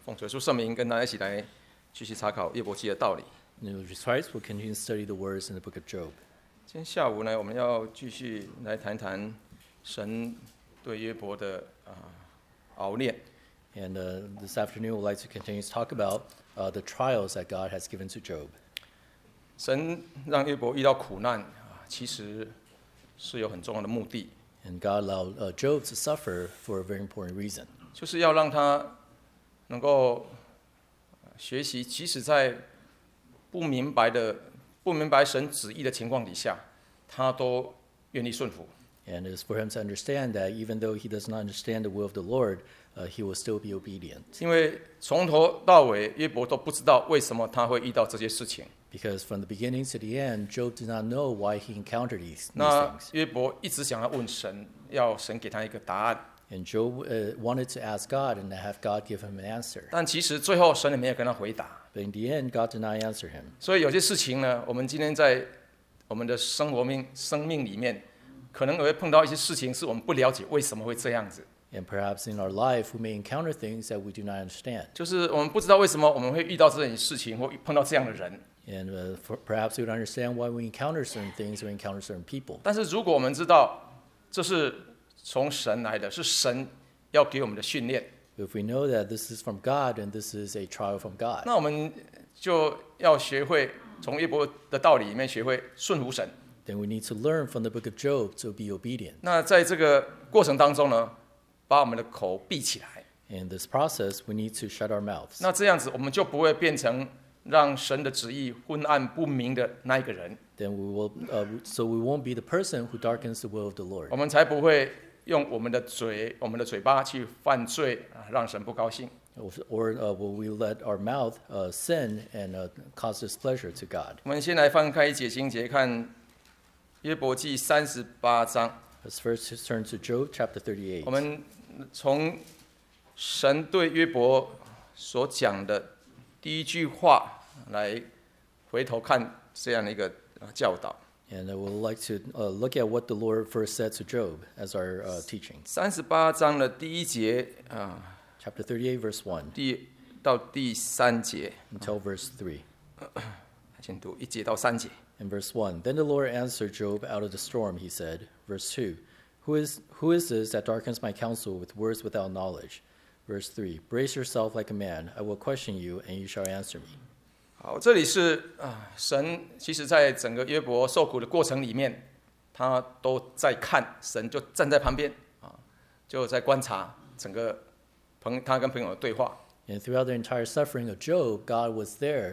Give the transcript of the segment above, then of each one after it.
奉主耶稣圣名，跟大家一起来继续查考约伯记的道理。 Jesus Christ will continue to study the words in the book of Job. 今天下午呢，我们要继续来谈谈神对约伯的熬炼。 And this afternoon, we'd like to continue to talk about the trials that God has given to Job. 神让约伯遇到苦难其实是有很重要的目的， And God allowed Job to suffer for a very important reason. 就是要让他能够学习，即使在不明白神旨意的情况底下，他都愿意顺服。 And it is for him to understand that even though he does not understand the will of the Lord, he will still be obedient. 因为从头到尾，约伯都不知道为什么他会遇到这些事情。 Because from the beginning to the end, Job did not know why he encountered these 那 things. 约伯一直想要问神，要神给他一个答案。 And Job wanted to ask God and have God give him an answer. 但其实最后神也没有跟他回答。 But in the end, God did not answer him. 所以有些事情呢，我们今天在我们的生命里面，可能也会碰到一些事情，是我们不了解为什么会这样子。 And perhaps in our life, we may encounter things that we do not understand. 就是我们不知道为什么我们会遇到这种事情，或碰到这样的人。 And perhaps we don't understand why we encounter certain things or encounter certain people. 但是如果我们知道这是从神来的，是神要给我们的训练， If we know that this is from God and this is a trial from God, 那我们就要学会从约伯的道理里面学会顺服神。 then we need to learn from the book of Job to be obedient. 那在这个过程当中呢，把我们的口闭起来， In this process, we need to shut our mouths. 那这样子我们就不会变成让神的旨意昏暗不明的那一个人， Then we will, so we won't be the person who darkens the will of the Lord. 我们才不会用我们的嘴巴去犯罪让神不高兴。 Or will we let our mouth sin and cause displeasure to God? 我们先来翻开一节经节，看约伯记38章。 Let's first turn to Job chapter 38. 我们从神对约伯所讲的第一句话来回头看这样的一个教导。 And we'll like to look at what the Lord first said to Job as our teaching. 38章的第一节 Chapter 38, verse 1 第到第3节， until verse 3. 先读1节到3节。 In verse 1, then the Lord answered Job out of the storm, he said. Verse 2, who is this that darkens my counsel with words without knowledge? Verse 3, brace yourself like a man. I will question you, and you shall answer me. 好，这里是神其实在整个约伯受苦的过程里面，他都在看，神就站在旁边就在观察整个他跟朋友的对话。 And throughout the entire suffering of Job, God was there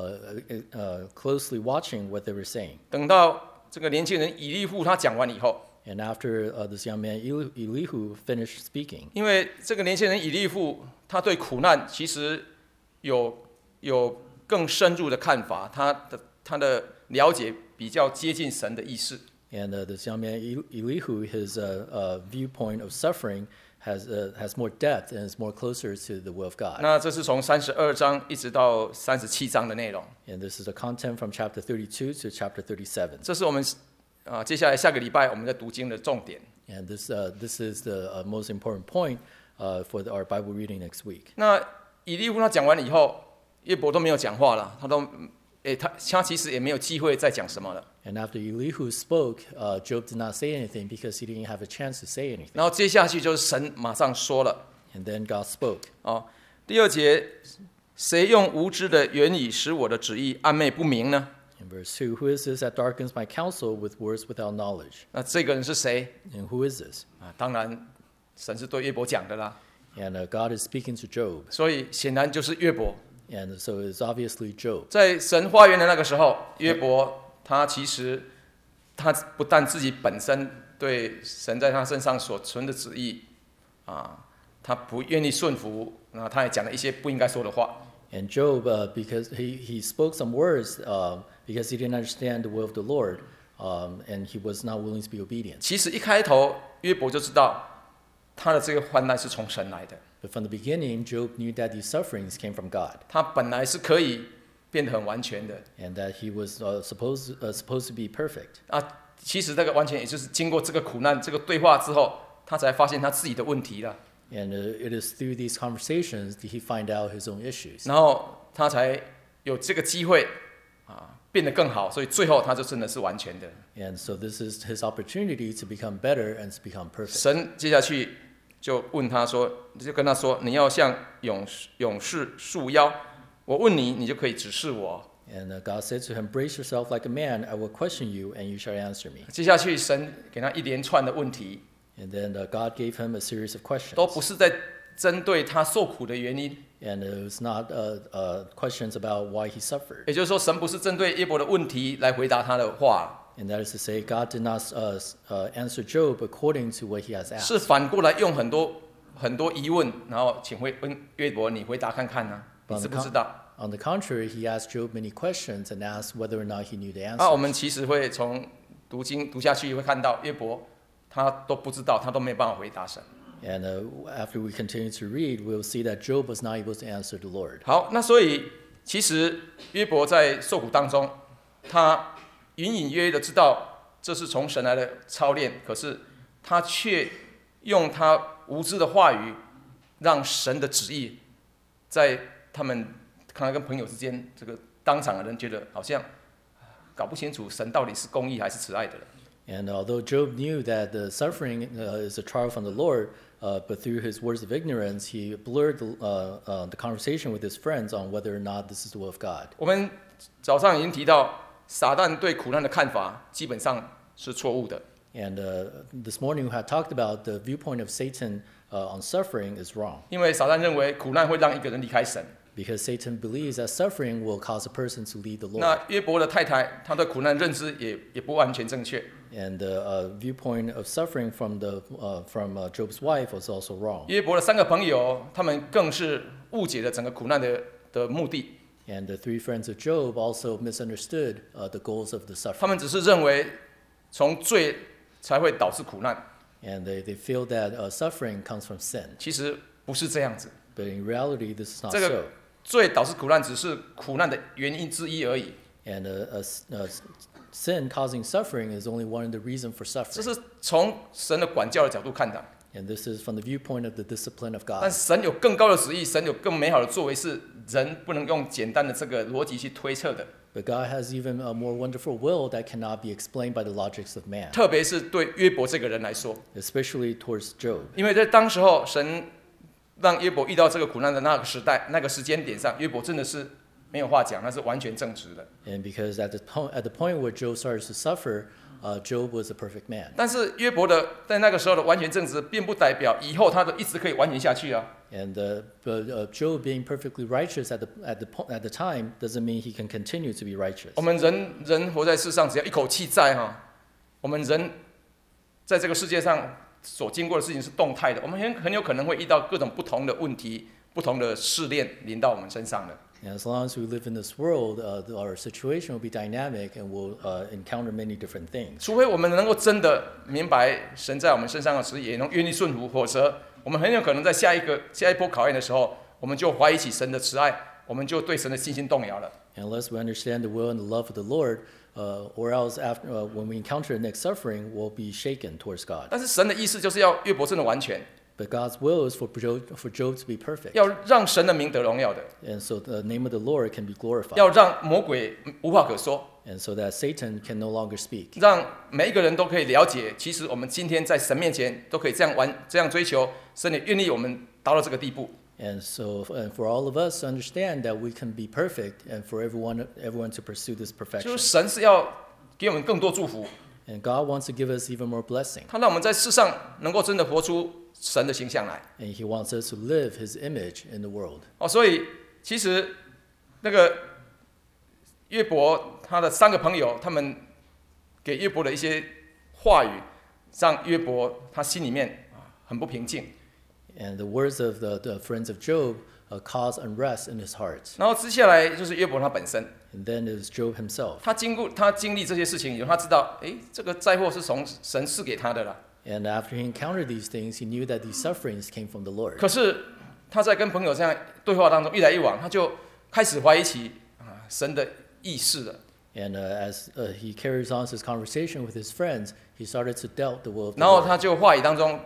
closely watching what they were saying. 等到这个年轻人以利户他讲完以后， And after this young man Elihu finished speaking, 因为这个年轻人以利户他对苦难其实有更深入的看法，他的了解比较接近神的意思。 and this young man Elihu, his viewpoint of suffering has more depth and is more closer to the will of God. 那这是从32章一直到37章的内容。 And this is the content from chapter 32 to chapter 37. 这是我们接下来下个礼拜我们在读经的重点。 And this is the most important point for our Bible reading next week. 那以利户他讲完了以后，约伯都没有讲话了，他其实也没有机会再讲什么了。 And after Elihu spoke, Job did not say anything because he didn't have a chance to say anything. 然后接下去就是神马上说了 And then God spoke. 第2节，谁用无知的言语使我的旨意暧昧不明呢？ In verse 2, who is this that darkens my counsel with words without knowledge? 那这个人是谁？ And who is this? 当然神是对约伯讲的啦， And God is speaking to Job. 所以显然就是约伯。 And so it's obviously Job. 在神花园的那个时候，约伯他其实他不但自己本身对神在他身上所存的旨意他不愿意顺服，那他也讲了一些不应该说的话。 And Job, because he spoke some words because he didn't understand the will of the Lord, and he was not willing to be obedient. 其实一开头约伯就知道他的这个患难是从神来的， But from the beginning, Job knew that these sufferings came from God, 他本来是可以变得很完全的 and that he was supposed to be perfect. 其实这个完全也就是经过这个苦难这个对话之后，他才发现他自己的问题了。 And it is through these conversations that he find out his own issues. 然后他才有这个机会变得更好，所以最后他就真的是完全的。 And so this is his opportunity to become better and to become perfect. 神接下去就问他说，就跟他说，你要像勇士束腰，我问你，你就可以指示我。 And God said to him, "Brace yourself like a man. I will question you, and you shall answer me." 接下去神给他一连串的问题， And then God gave him a series of questions. 都不是在针对他受苦的原因。 And it was not questions about why he suffered. 也就是说，神不是针对约伯的问题来回答他的话， And that is to say, God did not answer Job according to what he has asked. 是反过来用很多疑问，然后请问约伯，你回答看看呢、你知不知道？ On the contrary, he asked Job many questions and asked whether or not he knew the answer. 我们其实会从读经读下去，会看到约伯他都不知道，他都没有办法回答神。 And after we continue to read, we'll see that Job was not able to answer the Lord. 好，那所以其实约伯在受苦当中，他隐隐约约的知道这是从神来的操练，可是他却用他无知的话语，让神的旨意在他跟朋友之间，这个当场的人觉得好像搞不清楚神到底是公义还是慈爱的人。 And although Job knew that the suffering is a trial from the Lord, but through his words of ignorance, he blurred the conversation with his friends on whether or not this is the will of God. 我们早上已经提到，撒旦对苦难的看法基本上是错误的。 And this morning we had talked about the viewpoint of Satan on suffering is wrong. 因为撒旦认为苦难会让一个人离开神。 Because Satan believes that suffering will cause a person to leave the Lord. 那约伯的太太，她对苦难认知也不完全正确。 And the viewpoint of suffering from Job's wife was also wrong. 约伯的3个朋友，他们更是误解了整个苦难的目的。 And the 3 friends of Job also misunderstood the goals of the 他 suffering. 们只是认为从罪才会导致苦难， And they feel that suffering comes from sin. 其实不是这样子。 But in reality, this is not 这个 so. 罪导致苦难只是苦难的原因之一而已。 And sin causing suffering is only one of the reasons for 这 suffering. 是从神的管教的角度看的。 And this is from the viewpoint of the discipline of 但 God. 神有更高的旨意，神有更美好的作为，是人不能用简单的这个逻辑去推测的。 But God has even a more wonderful will that cannot be explained by the logics of man, 特别是对约伯这个人来说， especially towards Job. 因为在当时候，神让约伯遇到这个苦难的那个时代、那个时间点上，约伯真的是没有话讲，那是完全正直的。 And because at the point where Job started to suffer, Job was a perfect man. 但是约伯的在那个时候的完全正直，并不代表以后他都一直可以完全下去啊。 And but Job being perfectly righteous at the time doesn't mean he can continue to be righteous. 我们人活在世上，只要一口气在我们人在这个世界上所经过的事情是动态的，我们很有可能会遇到各种不同的问题、不同的试炼临到我们身上的。 And as long as we live in this world, our situation will be dynamic and we'll encounter many different things. 除非我们能够真的明白神在我们身上的旨意，也能愿意顺服，否则我们很有可能在下一波考验的时候，我们就怀疑起神的慈爱，我们就对神的信心动摇了。 Unless we understand the will and the love of the Lord, or else after, when we encounter the next suffering, we'll be shaken towards God. 但是神的意思就是要约伯真的完全， But God's will is for Job to be perfect. 要让神的名得荣耀的， And so the name of the Lord can be glorified. 要让魔鬼无话可说， And so that Satan can no longer speak. 让每一个人都可以了解，其实我们今天在神面前都可以这样追求，神也愿意我们达到这个地步。 And for all of us to understand that we can be perfect, and for everyone to pursue this 就 perfection. 是神是要给我们更多祝福， And God wants to give us even more blessing. 他让我们在世上能够真的活出神的形象来。 And He wants us to live His image in the world. 所以其实那个约伯他的3个朋友，他们给约伯的一些话语，让约伯他心里面很不平静。 And the words of the friends of Job cause unrest in his heart. 然后接下来就是约伯他本身， And then it was Job himself. 他经历这些事情以后，他知道，这个灾祸是从神赐给他的啦。 And after he encountered these things, he knew that these sufferings came from the Lord. 可是他在跟朋友这样对话当中一来一往，他就开始怀疑起神的意识了。 And as he carries on his conversation with his friends, he started to doubt the will of the 然后 Lord. 他就话语当中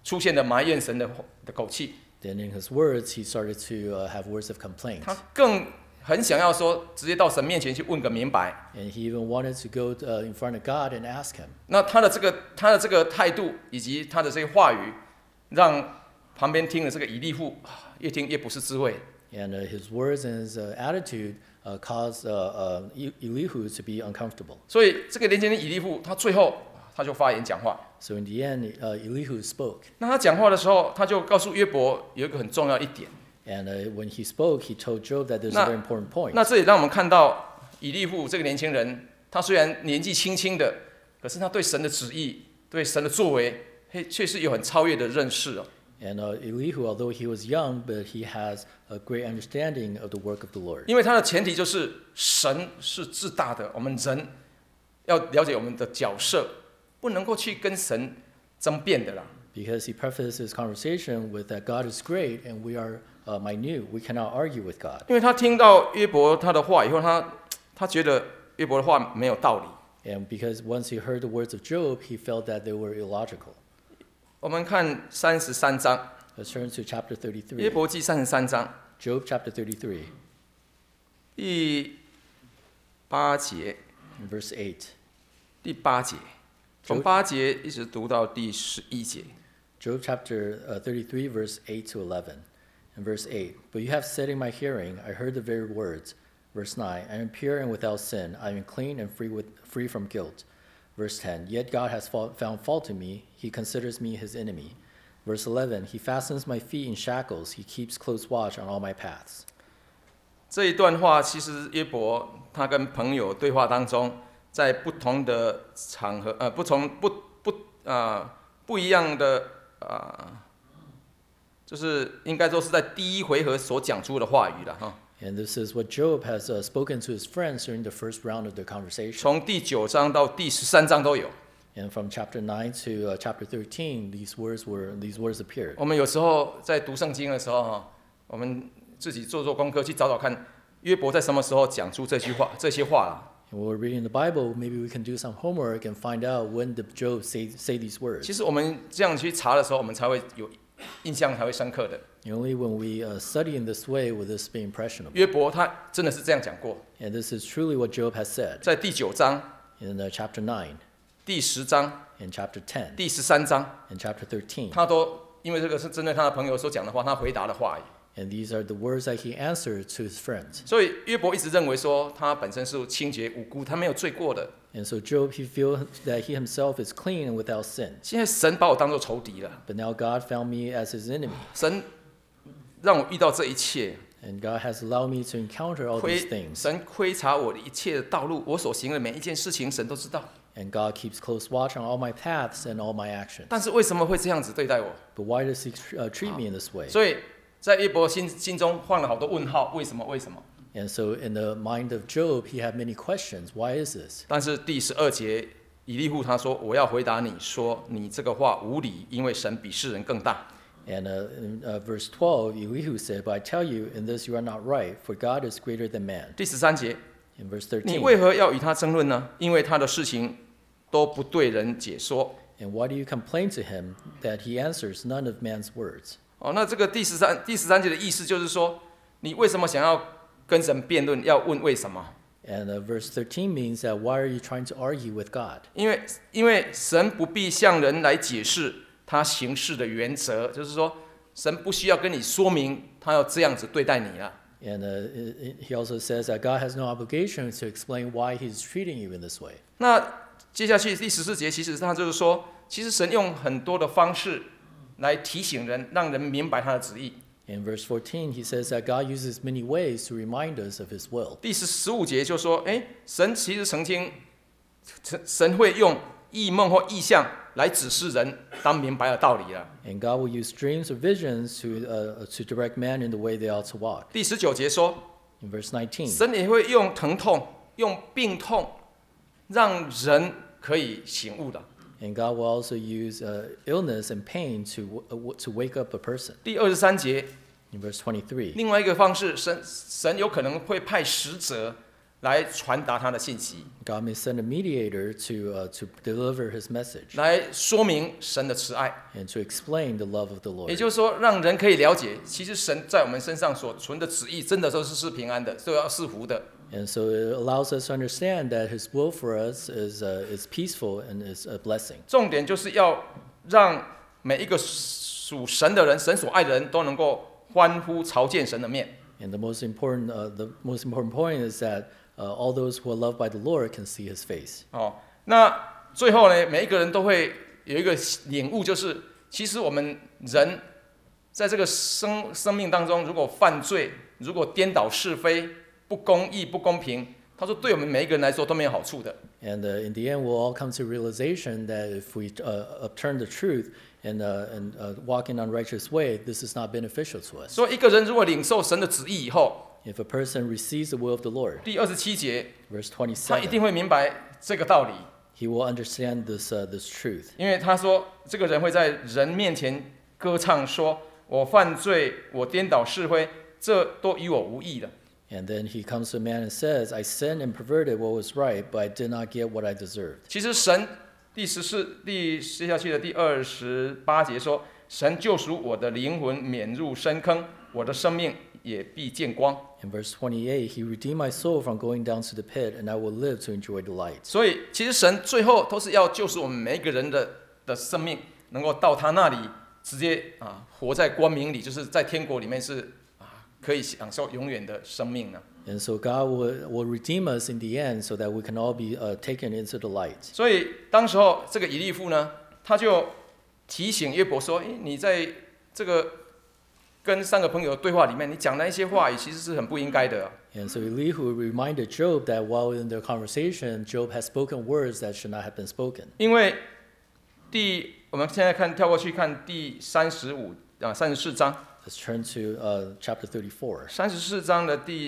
出现了埋怨神的口气。 Then in his words, he started to have words of complaint. 他更很想要说，直接到神面前去问个明白。 And he even wanted to go in front of God and ask him. 那他的这个态度以及他的这些话语，让旁边听的这个以利户越听越不是滋味。 And his words and his attitude caused Elihu to be uncomfortable. 所以这个年轻人以利户，他最后他就发言讲话。 So in the end, Elihu spoke. 那他讲话的时候，他就告诉约伯有一个很重要一点。 And when he spoke, he told Job that there's a very important point. 那这也让我们看到以利户这个年轻人，他虽然年纪轻轻的，可是他对神的旨意、对神的作为，确实有很超越的认识哦。 And Elihu, although he was young, but he has a great understanding of the work of the Lord. 因为他的前提就是神是至大的，我们人要了解我们的角色，不能够去跟神争辩的啦。 Because he prefaced his conversation with that God is great and we are minute. We cannot argue with God. 因为他听到约伯他的话以后，他觉得约伯的话没有道理。 And because once he heard the words of Job, he felt that they were illogical. 我们看33章， Let's turn to chapter 约 33. 伯记33章 Job chapter 33, 第8节， in verse 8. 第8节，从8节一直读到第11节。 Job chapter 33, verse 8 to 11. In verse 8, but you have said in my hearing, I heard the very words. Verse 9, I am pure and without sin. I am clean and free from guilt. Verse 10, yet God has found fault in me. He considers me his enemy. Verse 11, he fastens my feet in shackles. He keeps close watch on all my paths. 这一段话其实约伯他跟朋友对话当中，在不同的场合，不一样的就是应该说是在第一回合所讲出的话语了哈。 And this is what Job has spoken to his friends during the first round of the conversation. 从第9章到第13章都有。 And from chapter 9 to chapter 13, these words appeared. 我们有时候在读圣经的时候哈，我们自己做功课，去找找看约伯在什么时候讲出这些话啦。 And when we're reading the Bible, maybe we can do some homework and find out when did Job say these words. 其实我们这样去查的时候，我们才会有印象，才会深刻的。 Only when we study in this way will this be impressionable. 约伯他真的是这样讲过， And this is truly what Job has said 在第9章、 in chapter 9, 第10章、 in chapter 10, 第13章， in chapter 13. 他都因为这个是针对他的朋友所讲的话，他回答的话语。 And these are the words that he answered to his friends. 所以约伯一直认为说他本身是清洁无辜，他没有罪过的。 And so Job, he feels that he himself is clean and without sin. 现在神把我当作仇敌了， But now God found me as his enemy. 神让我遇到这一切， And God has allowed me to encounter all these things. 神窥察我的一切的道路，我所行的每一件事情，神都知道。 And God keeps close watch on all my paths and all my actions. 但是为什么会这样子对待我？ But why does he treat me in this way? 所以在约伯心中放了好多问号，为什么？为什么？ And so in the mind of Job, he had many questions. Why is this? 但是第12节，以利户他说：“我要回答你说，你这个话无理，因为神比世人更大。” And in verse 12, Elihu said, But I tell you, in this you are not right, for God is greater than man. 第13节， In verse 你 13, 为何要与他争论呢？因为他的事情都不对人解说。 and why do you complain to him that he answers none of man's words? 哦，那这个第13节的意思就是说，你为什么想要跟神辩论？要问为什么？ And verse 13 means that why are you trying to argue with God? 因为神不必向人来解释他行事的原则，就是说，神不需要跟你说明他要这样子对待你了。 And he also says that God has no obligation to explain why he's treating you in this way. 那接下去第14节，其实他就是说，其实神用很多的方式来提醒人，让人明白他的旨意。 In verse 14, he says that God uses many ways to remind us of his will. 第15节就说，神其实曾经，神会用异梦或异象来指示人当明白的道理了。 And God will use dreams or visions to direct man in the way they ought to walk. 第19节说， In verse 19, 神也会用疼痛、用病痛，让人可以醒悟的。 and God will also use illness and pain to wake up a person. 第23节， In verse 23, 另外一个方式，神有可能会派使者来传达他的信息， God may send a mediator to deliver his message 来说明神的慈爱。 and to explain the love of the 也 Lord. 就是说，让人可以了解，其实神在我们身上所存的旨意，真的都是平安的，都要是福的。 And so it allows us to understand that his will for us is peaceful and is a blessing. 重点就是要让每一个属神的人、神所爱的人都能够欢呼朝见神的面。 And the most important point is that all those who are loved by the Lord can see his face. 哦，那最后呢，每一个人都会有一个领悟，就是其实我们人在这个生命当中，如果犯罪，如果颠倒是非、不公义、不公平，他说对我们每一个人来说都没有好处的。 And in the end, we'll all come to realization that if we upturn the truth and walk in unrighteous way, this is not beneficial to us. 所以一个人如果领受神的旨意以后， If a person receives the will of the Lord, 第27节， verse 他一定 27, 会明白这个道理， he will understand this truth. 因为他说这个人会在人面前歌唱说，我犯罪，我颠倒是非，这都与我无益的。 And then he comes to a man and says, I sinned and perverted what was right, but I did not get what I deserved. 其实神接下去的第28节说，神救赎我的灵魂免入深坑，我的生命也必见光。 In verse 28, he redeemed my soul from going down to the pit, and I will live to enjoy the light. 所以其实神最后都是要救赎我们每一个人的生命，能够到他那里直接活在光明里，就是在天国里面是可以享受永远的生命呢。 And so God will redeem us in the end so that we can all be taken into the light. 所以当时候这个以利父呢，他就提醒约伯说：“你在这个跟3个朋友的对话里面，你讲那一些话语其实是很不应该的。” And so Elihu reminded Job that while in their conversation, Job has spoken words that should not have been spoken. 因为我们现在跳过去看第34章。 Let's turn to chapter 34. 34章的第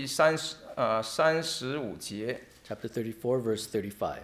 35节。 Chapter 34, verse 35.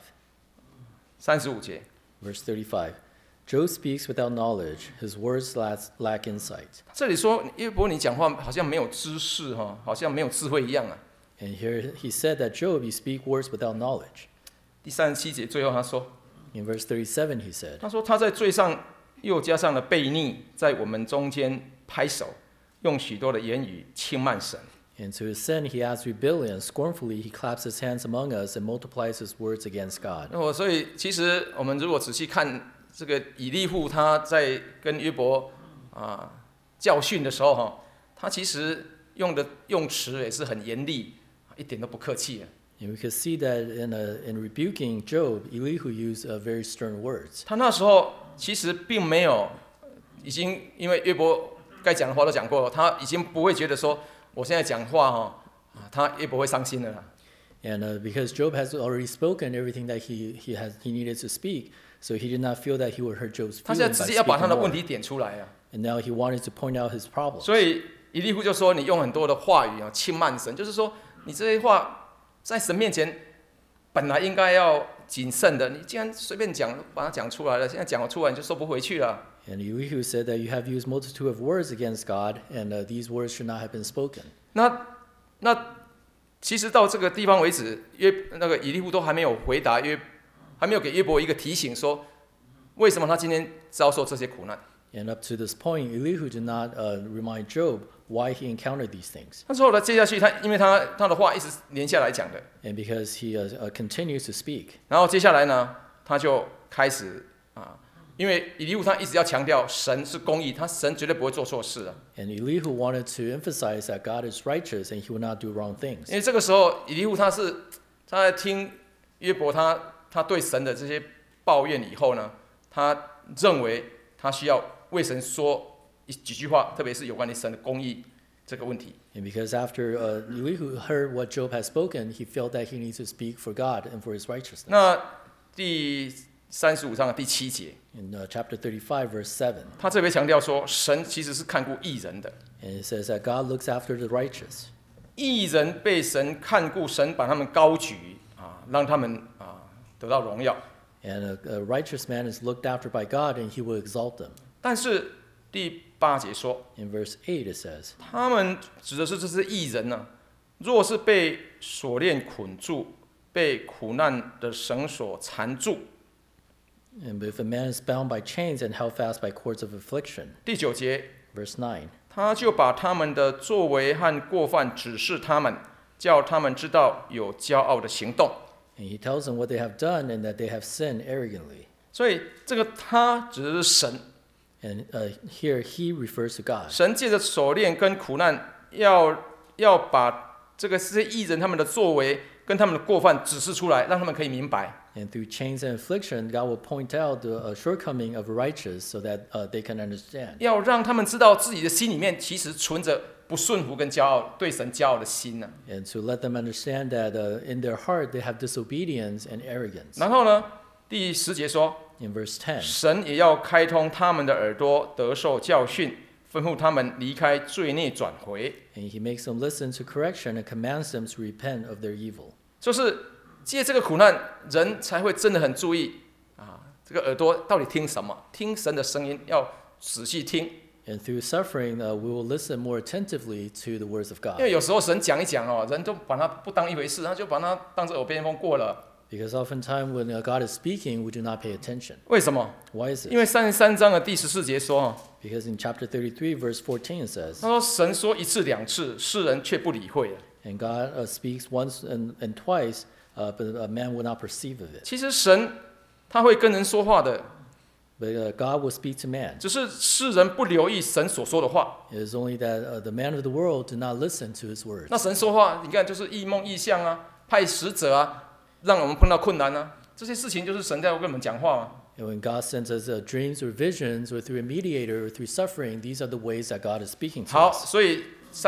35节。 Verse 35. Job speaks without knowledge. His words lack insight. 这里说约伯你讲话好像没有知识哈，好像没有智慧一样啊。 And here he said that Job, you speak words without knowledge. 第37节最后他说， In verse 37, he said, 他说他在罪上又加上了悖逆，在我们中间拍手，用许多的言语轻慢神。 And to his sin he adds rebellion. Scornfully he claps his hands among us and multiplies his words against God. 所以其实我们如果仔细看这个以利户他在跟约伯教训的时候哈，他其实用的用词也是很严厉，一点都不客气。 And we could see that in rebuking Job, Elihu used very stern words. 他那时候其实并没有，已经因为约伯该讲的话都讲过了，他已经不会觉得说我现在讲话他约伯会伤心的啦。 And because Job has already spoken everything that he needed to speak, so he did not feel that he would hurt Job's 他 feelings 现 by 在直接要把他 speaking 的问题 more. 点出来啊。 And now he wanted to point out his problems. 所以以利户就说你用很多的话语轻慢神，就是说你这些话在神面前本来应该要谨慎的，你既然随便讲把它讲出来了，现在讲出来你就收不回去了。 And Elihu said that you have used multitude of words against God, and these words should not have been spoken. 那其实到这个地方为止，那个以利户都还没有回答还没有给约伯一个提醒，说为什么他今天遭受这些苦难。 And up to this point, Elihu did not remind Job why he encountered these things. 那之后呢，接下去因为他的话一直连下来讲的， And because he continues to speak. 然后接下来呢，他就开始因为以利户他一直要强调神是公义，神绝对不会做错事啊。 And Elihu wanted to emphasize that God is righteous and he will not do wrong things. 因为这个时候以利户他在听约伯他对神的这些抱怨以后呢，他认为他需要为神说几句话，特别是有关于神的公义这个问题。 And because after Elihu heard what Job had spoken, he felt that he needs to speak for God and for his righteousness. 那第35章的第7节， In chapter 35, verse 7, 他特别强调说，神其实是看顾义人的， and it says that God looks after the righteous. 义人被神看顾，神把他们高举让他们得到荣耀。 And a righteous man is looked after by God, and he will exalt them. 但是第8节说， In verse 8, it says, 他们指的是这些义人呢， 若是被锁链捆住，被苦难的绳索缠住。 And if a man is bound by chains and held fast by cords of affliction, 第9节， verse 9, 他就把他们的作为和过犯指示他们，叫他们知道有骄傲的行动。 and he tells them what they have done and that they have sinned arrogantly. 所以这个他指的是神， And here he refers to God. 神借着锁链跟苦难，要把这些义人他们的作为跟他们的过犯指示出来，让他们可以明白。 And through chains and affliction, God will point out the shortcoming of righteous so that they can understand. 要让他们知道自己的心里面其实存着不顺服跟骄傲，对神骄傲的心呢、 And to let them understand that in their heart they have disobedience and arrogance. 然后呢，第10节说， In verse 10, 神也要开通他们的耳朵，得受教训，吩咐他们离开罪孽转回。 and he makes them listen to correction and commands them to repent of their evil. 就是借这个苦难，人才会真的很注意啊，这个耳朵到底听什么？听神的声音，要仔细听。 And through suffering, we will listen more attentively to the words of 因 God. 为有时候神讲一讲哦，人都把它不当一回事，他就把它当作耳边风过了。 Because oftentimes when God is speaking, we do not pay attention. 为什么？ Why is 因为 it? 33章的第14节说哦， Because in chapter 33, verse 14, it says, 他说神说1次2次，世人却不理会了。 and God speaks once and twice, but man will not perceive of it. 其实神他会跟人说话的， But God will speak to man. 只是世人不留意神所说的话。 It is only that the man of the world do not listen to his words. 那神说话，你看就是异梦异象啊，派使者啊，让我们碰到困难啊，这些事情就是神在跟我们讲话嘛。 And when God sends us dreams or visions or through a mediator or through suffering, these are the ways that God is speaking to 好， us. 所以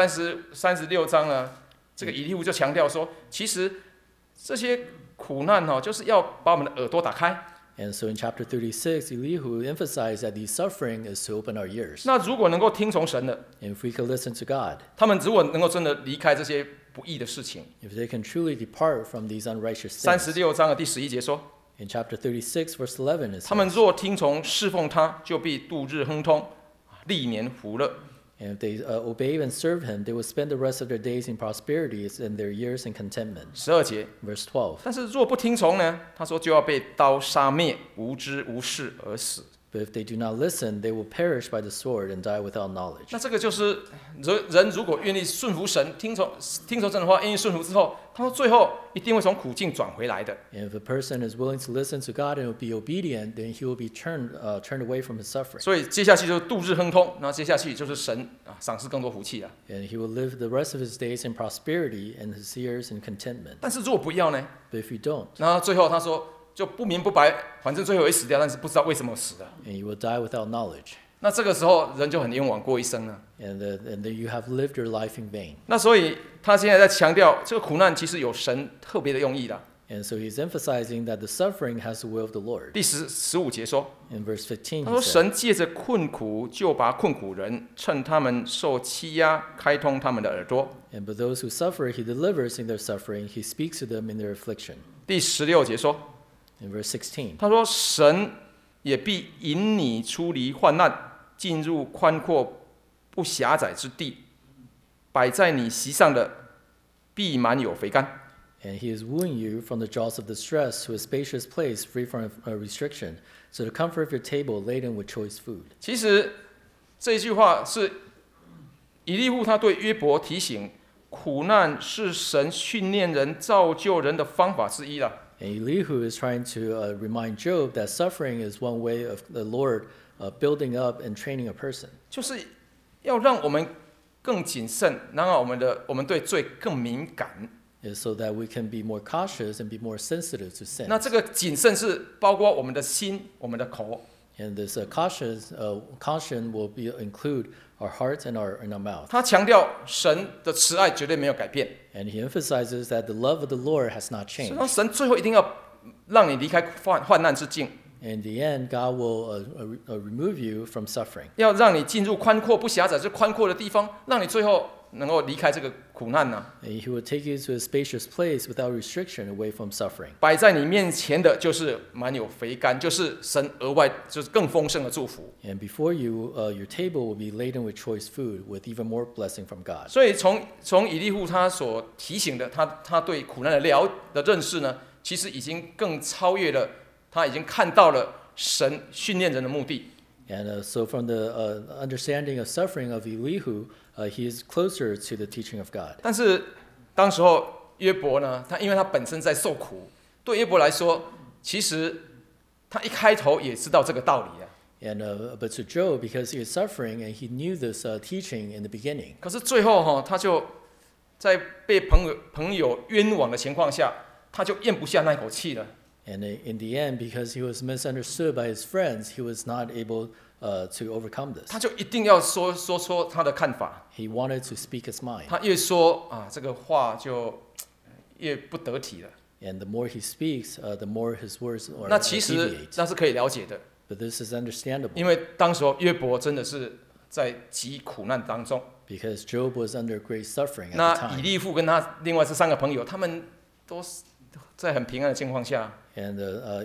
36章呢，这个以利户就强调说，其实这些苦难哦，就是要把我们的耳朵打开。 And so in chapter 36, Elihu emphasized that the suffering is to open our ears. 那如果能够听从神的， And if we can listen to God, 他们如果能够真的离开这些不义的事情， if they can truly depart from these unrighteous things. 36章的第11节说， In chapter 36, verse 11, it 他们 says, 若听从侍奉他，就必度日亨通，历年福乐。 and if they obey and serve him, they will spend the rest of their days in prosperity and their years in contentment. 12节， Verse 12. 但是若不听从呢？他说就要被刀杀灭，无知无事而死。 But if they do not listen, they will perish by the sword and die without knowledge. 那这个就是人如果愿意顺服神，听从神的话，愿意顺服之后，他说最后一定会从苦境转回来的。 And if a person is willing to listen to God and will be obedient, then he will be turned away from his suffering. 所以接下去就是度日亨通，然后接下去就是神赏赐更多福气了。 And he will live the rest of his days in prosperity and his years in contentment. 但是如果不要呢？ But if you don't, 然后最后他说就不明不白，反正最后会死掉，但是不知道为什么死的。 and you will die without knowledge. 那这个时候人就很冤枉过一生了。 And then you have lived your life in vain. 那所以他现在在强调，这个苦难其实有神特别的用意的。 And so he's emphasizing that the suffering has the will of the Lord. 第15节说， In verse 15, 他 he 说 said, 神借着困苦救拔困苦人，趁他们受欺压，开通他们的耳朵。 and but those who suffer, he delivers in their suffering. He speaks to them in their affliction. 第16节说， In verse 16, 他说神也必引你出离患难，进入宽阔不狭窄之地，摆在你席上的必满有肥甘。 and he is wooing you from the jaws of distress to a spacious place free from restriction, to the comfort of your table laden with choice food. 其实这一句话是以利户他对约伯提醒，苦难是神训练人、造就人的方法之一了。 And Elihu is trying to remind Job that suffering is one way of the Lord building up and training a person. 就是要让我们更谨慎，然后我们对罪更敏感。 Is so that we can be more cautious and be more sensitive to sin. 那这个谨慎是包括我们的心、我们的口。 And this caution will include our heart and our mouth. 他强调神的慈爱绝对没有改变， And he emphasizes that the love of the Lord has not 所以 changed. 说神最后一定要让你离开患难之境， In the end, God will remove you from suffering. 要让你进入宽阔不狭窄、是宽阔的地方，让你最后能够离开这个苦难呢、 And he will take you to a spacious place without restriction, away from suffering. 摆在你面前的就是满有肥甘，就是神额外就是更丰盛的祝福。 And before you, your table will be laden with choice food, with even more blessing from God. 所以从以利户他所提醒的，他对苦难的认识呢，其实已经更超越了，他已经看到了神训练人的目的。 And so from the understanding of suffering of Elihu, he is closer to the teaching of God. 但是当时候约伯呢，因为他本身在受苦，对约伯来说，其实他一开头也知道这个道理啊。 And but to Job, because he is suffering and he knew this teaching in the beginning. 可是最后他就在被朋友冤枉的情况下，他就咽不下那口气了。 And in the end, because he was misunderstood by his friends, he was not able to overcome this. 他就一定要说他的看法。 He wanted to speak his mind. 他越说啊，这个话就越不得体了。 And the more he speaks, the more his words are 那其实 deviate. 那是可以了解的， But this is understandable 因为当时候约伯真的是在极苦难当中。 because Job was under great suffering at 那 the 以 time. 利户跟他另外这3个朋友，他们都是在很平安的情况下。 And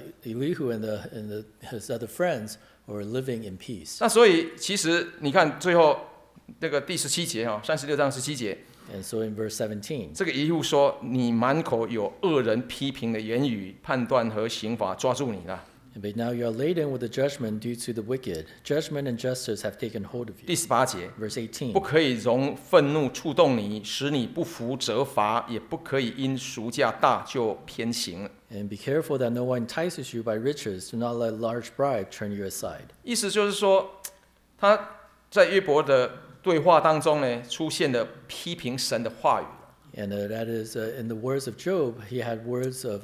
Elihu and his other friends were living in peace. 那所以其实你看最后那个第17节36章17节， And so in verse 17, 这个以利户说：“你满口有恶人批评的言语，判断和刑罚抓住你了。” but now you are laden with the judgment due to the wicked. Judgment and justice have taken hold of 第 you. 18节， Verse 18. 不可以容愤怒触动你，使你不服责罚，也不可以因赎价大就偏行。 And be careful that no one entices you by riches. Do not let large bribe turn you aside. 意思就是说，他在约伯的对话当中呢，出现了批评神的话语。 And that is, in the words of Job, he had words of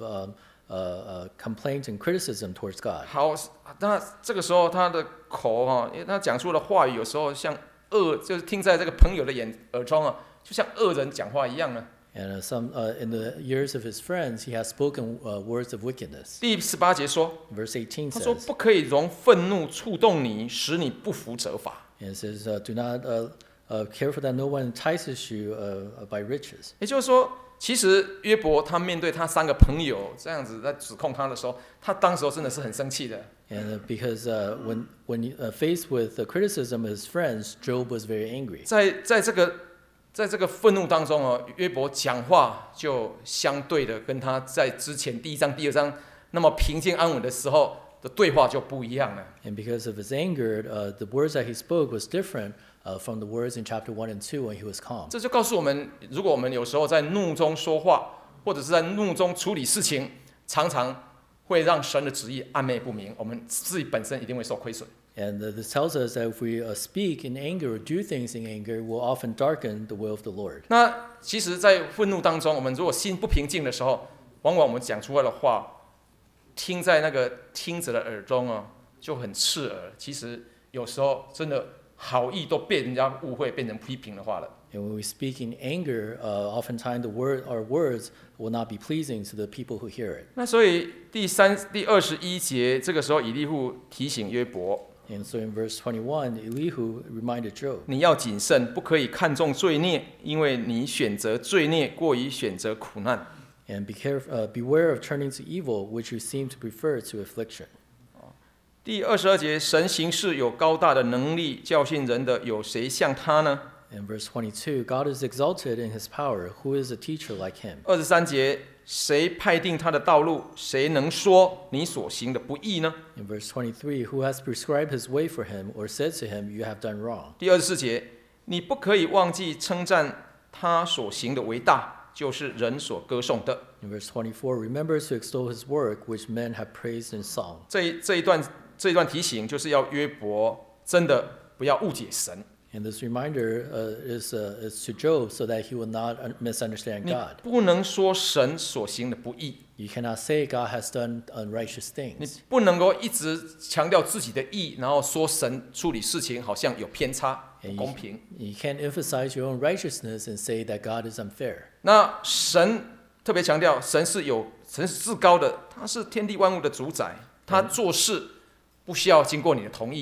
complaint and criticism towards God. 好，那这个时候他的口因为他讲出的话语有时候像就是听在这个朋友的耳中就像恶人讲话一样呢。 And in the ears of his friends, he has spoken words of wickedness. 第18节说， Verse 18 他说 says, 不可以容愤怒触动你，使你不服责罚。 and it says, do not careful that no one entices you by riches. 也就是说，其实约伯他面对他3个朋友这样子在指控他的时候，他当时候真的是很生气的。 And because when faced with the criticism of his friends, Job was very angry. 在这个愤怒当中约伯讲话就相对的跟他在之前第1章、第2章那么平静安稳的时候的对话就不一样了。 And because of his anger, the words that he spoke was different from the words in chapter 1 and 2 when he was calm. 这就告诉我们，如果我们有时候在怒中说话，或者是在怒中处理事情，常常会让神的旨意暧昧不明，我们自己本身一定会受亏损。 And this tells us that if we speak in anger or do things in anger, we'll often darken the will of the Lord. 那其实，在愤怒当中，我们如果心不平静的时候，往往我们讲出来的话，听在那个听者的耳中就很刺耳。其实有时候真的好意都被人家误会，变成批评的话了。 And when we speak in anger, oftentimes our words will not be pleasing to the people who hear it. 那所以第21节，这个时候以利户提醒约伯。 And so in verse 21, Elihu reminded Job, 你要谨慎，不可以看重罪孽，因为你选择罪孽过于选择苦难。 and beware of turning to evil, which you seem to prefer to affliction. 第22节，神行事有高大的能力，教训人的有谁像他呢？ In verse 22, God is exalted in his power. Who is a teacher like him? 23节，谁派定他的道路？谁能说你所行的不义呢？ In verse 23, who has prescribed his way for him or said to him, you have done wrong? 第24节，你不可以忘记称赞他所行的为大，就是人所歌颂的。 In verse 24, remember to extol his work, which men have praised in song. 这一段提醒，就是要约伯真的不要误解神。 And this reminder is to Job so that he will not misunderstand 你 God. 不能说神所行的不义， You cannot say God has done unrighteous 你 things. 不能够一直强调自己的义，然后说神处理事情好像有偏差、不公平。 You can't emphasize your own righteousness and say that God is unfair. 那神特别强调，神是至高的，他是天地万物的主宰，他做事不需要经过你的同意了。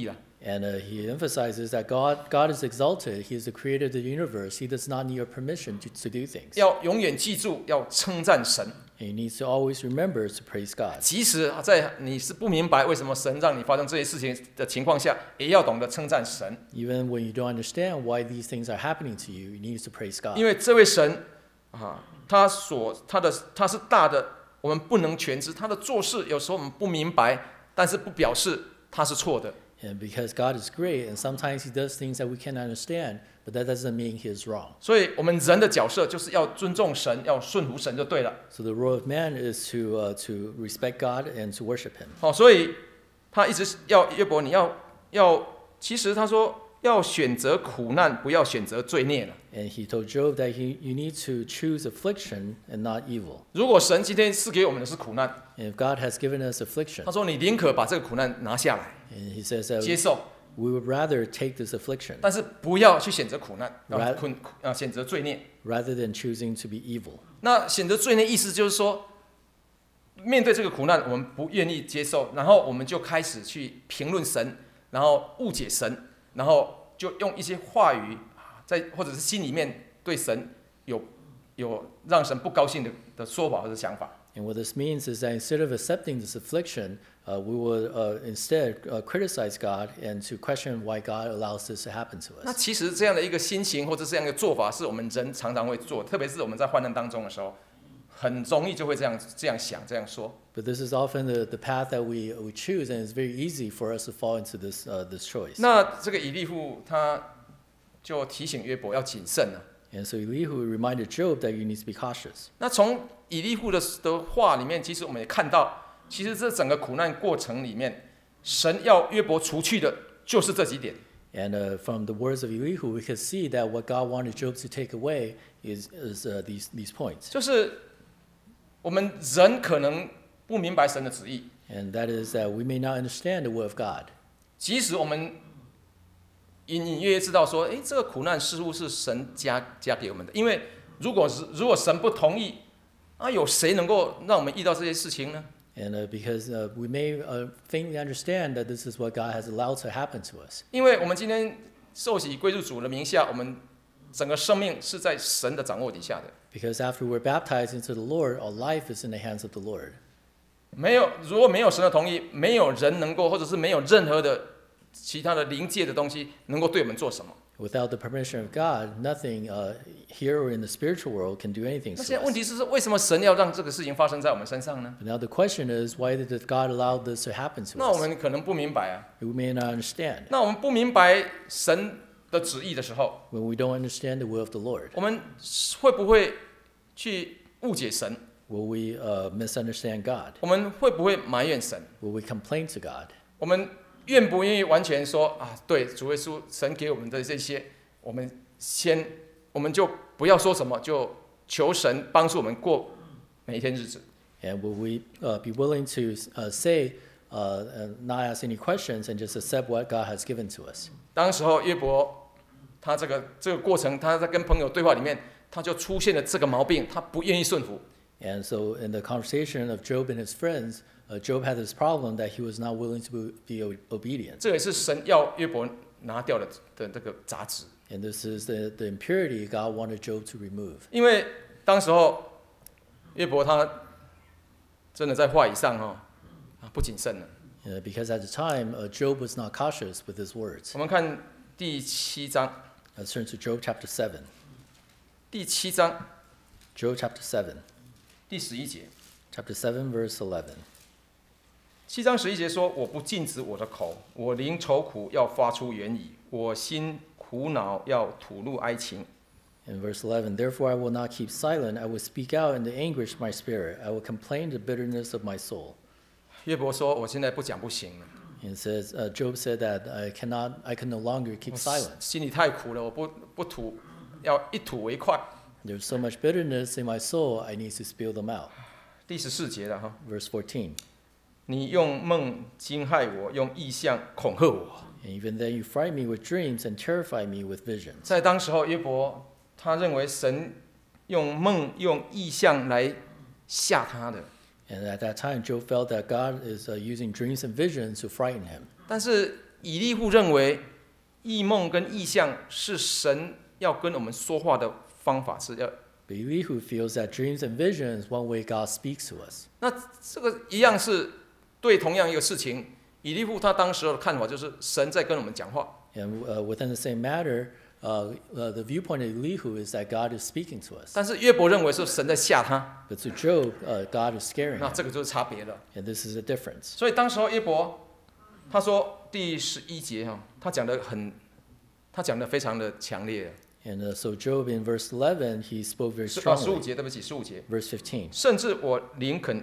And he emphasizes that God is exalted. He is the creator of the universe. He does not need your permission to do things. 要永远记住，要称赞神。 And he needs to always remember to praise God. 即使在你是不明白为什么神让你发生这些事情的情况下，也要懂得称赞神。 Even when you don't understand why these things are happening to you, you need to praise God. 因为这位神他是大的，我们不能全知。他的做事有时候我们不明白，但是不表示他是错的。 And because God is great, and sometimes He does things that we can't understand, but that doesn't mean He is wrong. 所以我们人的角色就是要尊重神，要顺服神就对了。 So the role of man is to respect God and to worship Him. 所以他一直要约伯，你要，其实他说要选择苦难，不要选择罪孽了。 And He told Job that you need to choose affliction and not evil. 如果神今天赐给我们的是苦难， And if God has given us affliction, 他说你宁可把这个苦难拿下来， and He says that 接受， we would rather take this affliction 但是不要去选择苦难， Right. 选择罪孽。 rather than choosing to be evil. 那选择罪孽意思就是说，面对这个苦难，我们不愿意接受，然后我们就开始去评论神，然后误解神，然后就用一些话语，或者是心里面对神有让神不高兴的说法或者想法。 And what this means is that instead of accepting this affliction, we would instead criticize God and to question why God allows this to happen to 那 us. 其实这样的一个心情或者这样的做法，是我们人常常会做，特别是我们在患难当中的时候，很容易就会这样想这样说。 But this is often the path that we choose, and it's very easy for us to fall into this choice. 那这个以利户他就提醒约伯要谨慎了。 And so Elihu reminded Job that you need to be cautious. 那从以利户的话里面，其实我们也看到，其实这整个苦难过程里面，神要约伯除去的就是这几点。 And from the words of Elihu, we can see that what God wanted Job to take away is these points. 就是我们人可能不明白神的旨意， And that is that we may not understand the will of God. 即使我们隐隐约约知道说，这个苦难似乎是神加给我们的，因为如果神不同意，有谁能够让我们遇到这些事情呢？ And because we may faintly understand that this is what God has allowed to happen to us. 因为我们今天受洗归入主的名下，我们整个生命是在神的掌握底下的。 Because after we're baptized into the Lord, our life is in the hands of the Lord. 如果没有神的同意，没有人能够，或者是没有任何的其他的灵界的东西能够对我们做什么。 Without the permission of God, nothing here or in the spiritual world can do anything 那 to 现在问 us. 题是，为什么神要让这个事情发生在我们身上呢？ But now the question is, why did God allow this to happen to 那我 us? 们可能不明白啊。 We may not understand. 那我们不明白神的旨意的时候， When we don't understand the will of the Lord, 我们会不会去误解神？ will we misunderstand God? 我们会不会埋怨神？ Will we complain to God? 我们愿不愿意完全说对，主耶稣神给我们的这些，我们就不要说什么，就求神帮助我们过每一天日子。 And will we be willing to say, not ask any questions, and just accept what God has given to us? 当时候约伯，他这个过程，他在跟朋友对话里面，他就出现了这个毛病，他不愿意顺服。 And so, in the conversation of Job and his friends, Job had this problem that he was not willing to be obedient. 这也是神要约伯拿掉的这个杂质。 And this is the impurity God wanted Job to remove. 因为当时候约伯他真的在话语上不谨慎了。 Because at the time, Job was not cautious with his words. 我们看第7章， Let's turn to Job chapter 7. 第7章 Job chapter 7. 第11节。 Chapter 7, verse 11. 7章11节说：“我不禁止我的口，我灵愁苦要发出言语，我心苦恼要吐露哀情。” In verse 11, therefore I will not keep silent. I will speak out in the anguish of my spirit. I will complain the bitterness of my soul. 约伯说：“我现在不讲不行了， And says, Job said that I can no longer keep silent. 心里太苦了，我不吐，要一吐为快。” There's so much bitterness in my soul, I need to spill them out. 第14节了哈， Verse 14, 你用梦惊害我，用异象恐吓我。 and even then you frighten me with dreams and terrify me with visions. 在当时候，约伯他认为神用梦、用异象来吓他的， And at that time, Job felt that God is using dreams and visions to frighten him. 但是以利户认为异梦跟异象是神要跟我们说话的方法，是要。 But Elihu feels that dreams and visions is one way God speaks to us. 那这个一样是对同样一个事情，以利户他当时的看法就是神在跟我们讲话。 And within the same matter, the viewpoint of Elihu is that God is speaking to us. 但是约伯认为是神在吓他， But to Job, God is scaring 那 him. 这个就是差别了。 And this is a difference. 所以当时候约伯他说第11节哈，他讲的非常的强烈。 And so Job in verse 11, he spoke very 15 strongly. 节，对不起，15节。 Verse 15. 甚至我宁肯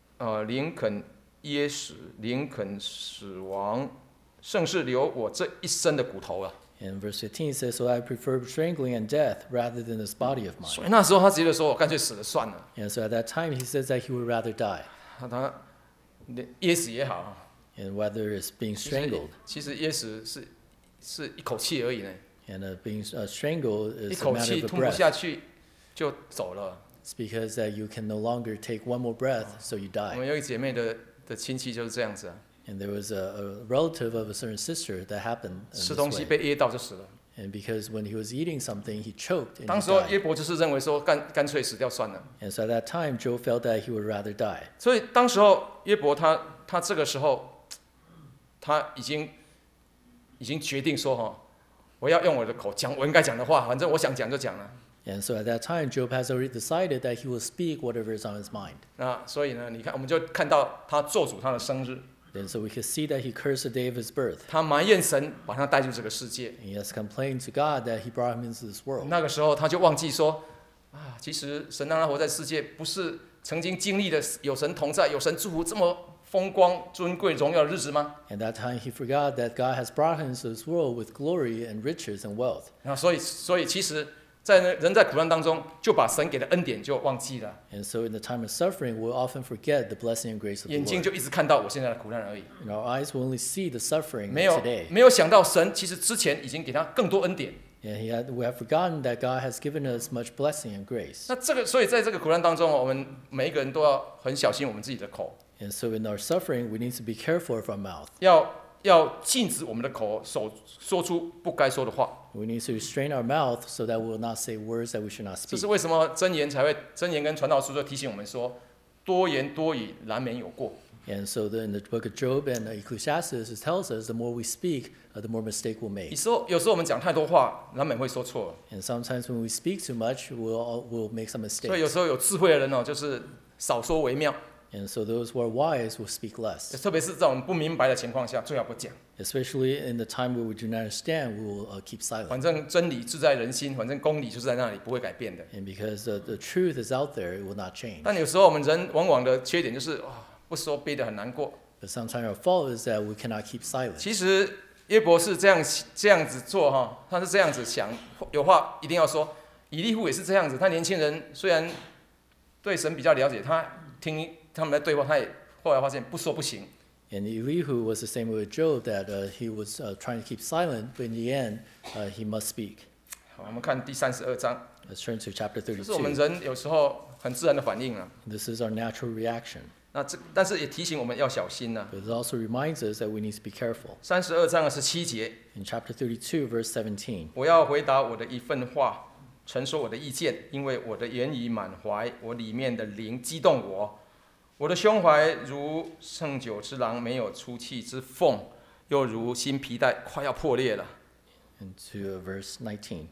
噎死，宁肯死亡，胜是留我这一身的骨头啊。 And verse 15 says, So I prefer strangling and death rather than this body of 所 mine. 以那时候他直接说：“我干脆死了算了。 And so at that time, he says that he would rather die. 他噎死也好， And whether it's being strangled. 其实噎死是一口气而已呢， And being strangled 一 is a 口 matter 气 of a 吞不 breath. 下去就走了。 It's because that you can no longer take one more breath, so you 我 die. 们有一个姐妹的亲戚就是这样子啊， And there was a relative of a certain sister that happened in 吃 this 东西 way. 被噎到就死了。 And because when he was eating something, he choked and 当 he 时候 died. 约伯就是认为说干脆死掉算了。 And so at that time, Job felt that he would rather die. 所以当时候约伯他这个时候他已经决定说哈，我要用我的口讲我应该讲的话，反正我想讲就讲了。 And so at that time, Job has already decided that he will speak whatever is on his mind. 那所以呢，你看我们就看到他做主他的生日， And so we can see that he cursed the day of his birth. 他埋怨神把他带入这个世界。 And he has complained to God that he brought him into this world. 那个时候他就忘记说啊，其实神让他活在世界，不是曾经经历的有神同在、有神祝福这么风光、尊贵、荣耀的日子吗？ And that time he forgot that God has brought him into this world with glory and riches and wealth. 那所以其实，人在苦难当中，就把神给的恩典就忘记了， And so in the time of suffering, we'll often forget the blessing and grace of the 眼睛 Lord. 就一直看到我现在的苦难而已， And our eyes will only see the suffering 没有 today. 没有想到神其实之前已经给他更多恩典。 And we have forgotten that God has given us much blessing and grace. 那所以在这个苦难当中，我们每一个人都要很小心我们自己的口， And so in our suffering, we need to be careful of our mouth. 要禁止我们的口说出不该说的话。 We need to restrain our mouth so that we will not say words that we should not 这 speak. 是为什么箴言跟传道书就提醒我们说，多言多语难免有过。 And so in the book of Job and Ecclesiastes, it tells us the more we speak, the more mistake we'll make. 有时候我们讲太多话，难免会说错。 And sometimes when we speak too much, we'll make some 所以有 mistakes. 时候有智慧的人哦，就是少说为妙。 And so those who are wise will speak less. 特别是在我们不明白的情况下，最好不讲。 Especially in the time where we do not understand, we will keep silent. 反正真理自在人心，反正公理就是在那里，不会改变的。 And because the truth is out there, it will not change. 但有时候我们人往往的缺点就是不说憋得很难过。 But sometimes our fault is that we cannot keep silent. 其实约伯是这样子做哈，他是这样子想，有话一定要说。以利户也是这样子，他年轻人虽然对神比较了解，他听他们的对话，他也后来发现不说不行。 And Elihu was the same with Job, that he was trying to keep silent, but in the end, he must speak. 好，我们看第32章， Let's turn to chapter 这是我们 32. 人有时候很自然的反应啊。 This is our natural reaction. 但是也提醒我们要小心呐、 But it also reminds us that we need to be careful. 32章17节， In chapter 32, verse 17, 我要回答我的一份话，陈说我的意见，因为我的言语满怀，我里面的灵激动我，我的胸怀如盛酒之囊，没有出气之缝，又如新皮带快要破裂了。 into verse 19.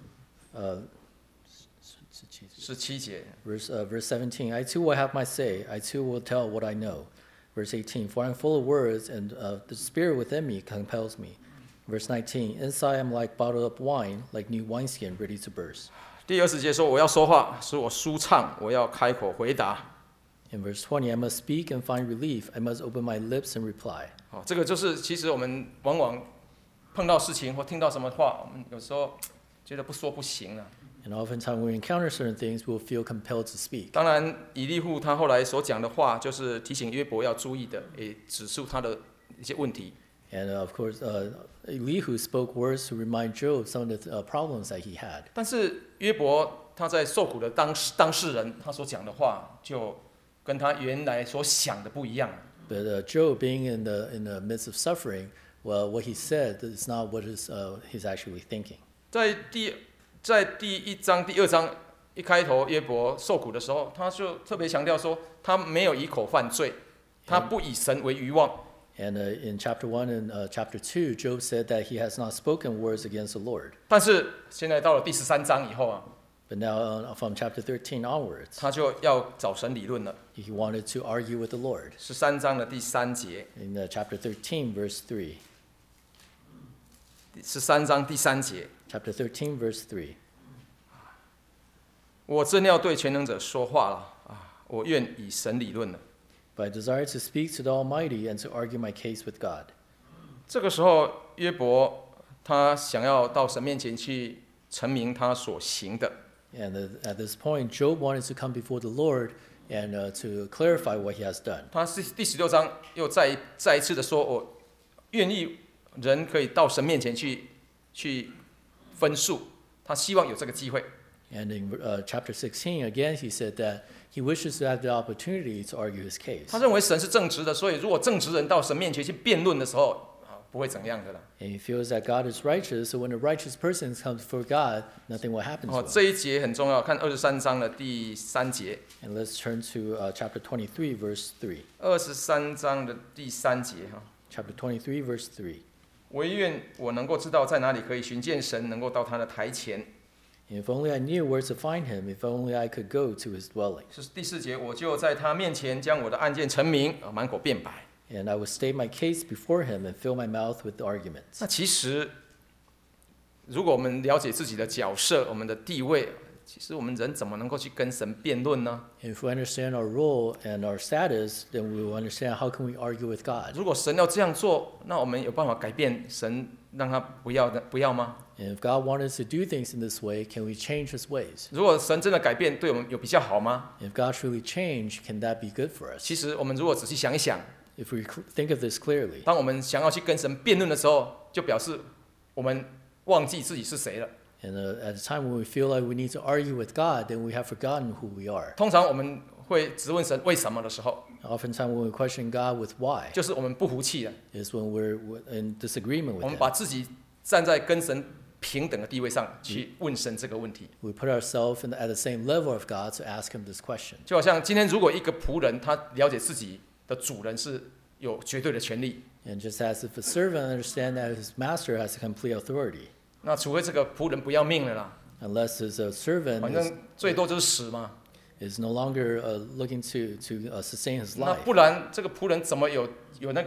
17节， Verse 17, I too will have my say, I too will tell what I know. Verse 18, for I am full of words, and the spirit within me compels me. Verse 19, inside I am like bottled up wine, like new wineskin ready to burst. 第20节说我要说话，使我舒畅，我要开口回答。 In verse 20, I must speak and find relief, I must open my lips and reply. 这个就是其实我们往往碰到事情或听到什么话，我们有时候觉得不说不行啊。 And oftentimes when we encounter certain things, we will feel compelled to speak. 当然，以利户他后来所讲的话，就是提醒约伯要注意的，也指出他的一些问题。 And of course, Elihu spoke words to remind Job some of the problems that he had. 但是约伯他在受苦的当事人，他所讲的话就跟他原来所想的不一样。 But Job, being in the midst of suffering, well, what he said is not what he's actually thinking. 在第一章、第二章一开头，约伯受苦的时候，他就特别强调说，他没有以口犯罪，他不以神为愚妄。 And in chapter 1 and chapter 2, Job said that he has not spoken words against the Lord. 但是现在到了第13章以后啊， But now from chapter 13 onwards, 他就要找神理论了。 he wanted to argue with the Lord. 13章的第3节， In chapter 13, verse 3. 13章第3节， Chapter 13, verse 3. 我真要对全能者说话了啊！我愿以神理论了。 But I desire to speak to the Almighty and to argue my case with God. 这个时候，约伯他想要到神面前去陈明他所行的。 And at this point, Job wanted to come before the Lord and to clarify what he has done. 他是第16章又再一次的说，我愿意人可以到神面前去分述，他希望有这个机会。 And in chapter 16, again, he said that he wishes to have the opportunity to argue his case. 他认为神是正直的，所以如果正直人到神面前去辩论的时候，不会怎样的了。 And he feels that God is righteous, so when a righteous person comes before God, nothing will happen to him. 这一节很重要，看23章的第3节。 And let's turn to chapter 23, verse 3. 23章的第3节哈， Chapter 23, verse 3. 唯愿我能够知道在哪里可以寻见神，能够到他的台前。 If only I knew where to find him, if only I could go to his dwelling. 是第4节，我就在他面前将我的案件陈明，满口辩白。 And I will state my case before him and fill my mouth with arguments. 那其实，如果我们了解自己的角色、我们的地位，其实我们人怎么能够去跟神辩论呢？ If we understand our role and our status, then we will understand how can we argue with God. 如果神要这样做，那我们有办法改变神，让他不要吗？ And if God wanted to do things in this way, can we change his ways? 如果神真的改变，对我们有比较好吗？ If God truly changed, can that be good for us? 其实我们如果仔细想一想， If we think of this clearly, 当我们想要去跟神辩论的时候，就表示我们忘记自己是谁了。 and at the time when we feel like we need to argue with God, then we have forgotten who we are. 通常我们会质问神为什么的时候， Oftentimes when we question God with why, 就是我们不服气了， is when we're in disagreement 我 with 们 Him. 把自己站在跟神平等的地位上去问神这个问题。 We put ourselves at the same level of God to ask Him this question. 就好像今天，如果一个仆人他了解自己的主人是有绝对的权利， And just as if a servant understands that his master has complete authority, 那除非这个仆人不要命了啦， unless his servant 反正最多就是死嘛。 is no longer looking to sustain his 那 life. 不然这个仆人怎么有那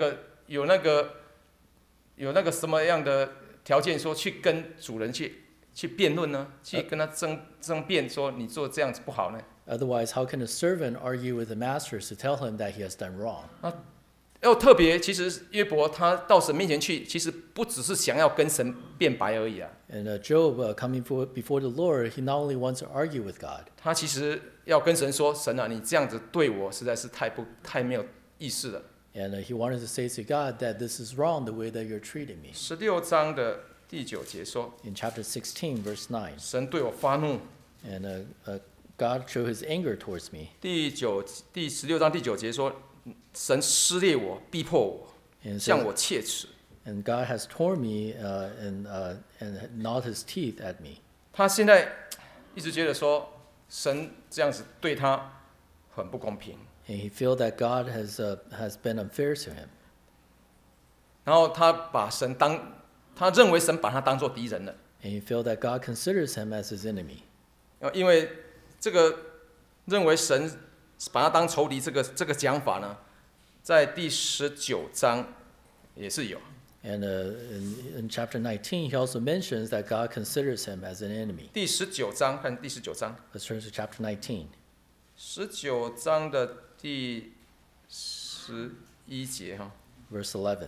个什么样的条件说去跟主人去辩论呢？去跟他争辩说你做这样子不好呢？ Otherwise, how can a servant argue with the master to tell him that he has done wrong? 要特别，其实约伯他到神面前去，其实不只是想要跟神辩白而已啊。 And Job, coming before the Lord, he not only wants to argue with God, 他其实要跟神说：“神啊，你这样子对我实在是太没有意思了。 and he wanted to say to God that this is wrong the way that you're treating me. ”16章的第9节说 In chapter 16, verse 9, 神对我发怒。 and God showed his anger towards me. 第16章第9节说，神撕裂我，逼迫我， And, 向我切齿。 and God has torn me and gnawed his teeth at me. 他现在一直觉得说，神这样子对他很不公平， And he feels that God has been unfair to him. 然后他认为神把他当作敌人了， And he feels that God considers him as his enemy. 因为这个认为神把他当仇敌这个讲法呢，在第19章也是有。 And in chapter 19, he also mentions that God considers him as an enemy. 第19章，看第19章， Let's turn to chapter 19. 19章的第11节哈。 Verse 11.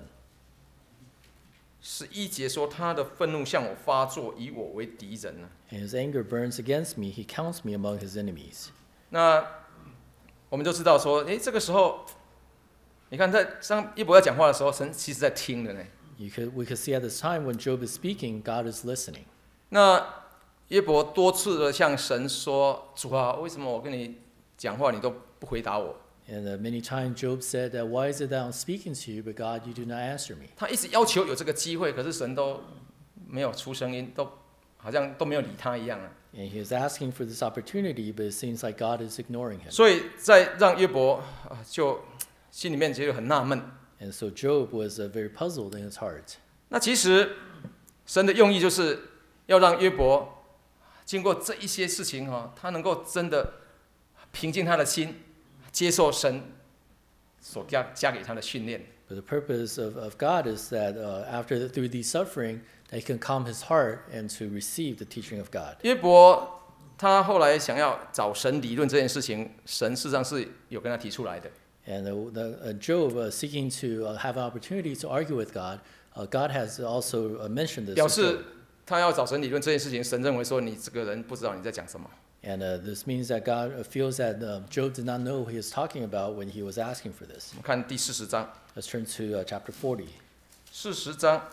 11节说，他的愤怒向我发作，以我为敌人呢。 And his anger burns against me. He counts me among his enemies. 那我们就知道说，这个时候，你看在约伯要讲话的时候，神其实在听的呢。 We could see at this time when Job is speaking, God is listening. 那约伯多次的向神说：“主啊，为什么我跟你讲话，你都不回答我？ And many times Job said that, "Why is it that I'm speaking to you, but God, you do not answer me?" 他一直要求有这个机会，可是神都没有出声音，好像都没有理他一样啊。 And he was asking for this opportunity, but it seems like God is ignoring him. 所以在让约伯就心里面觉得很纳闷。 And so Job was very puzzled in his heart. 那其实神的用意就是要让约伯经过这一些事情他能够真的平静他的心，接受神所加给他的训练。 But the purpose of God is that through these suffering, that he can calm his heart and to receive the teaching of God. 约伯他后来想要找神理论这件事情，神事实上是有跟他提出来的。 And Job seeking to have an opportunity to argue with God, God has also mentioned this. 表示他要找神理论这件事情，神认为说你这个人不知道你在讲什么。 And this means that God feels that Job did not know what he was talking about when he was asking for this. 我们看第40章。 Let's turn to chapter 40. 40章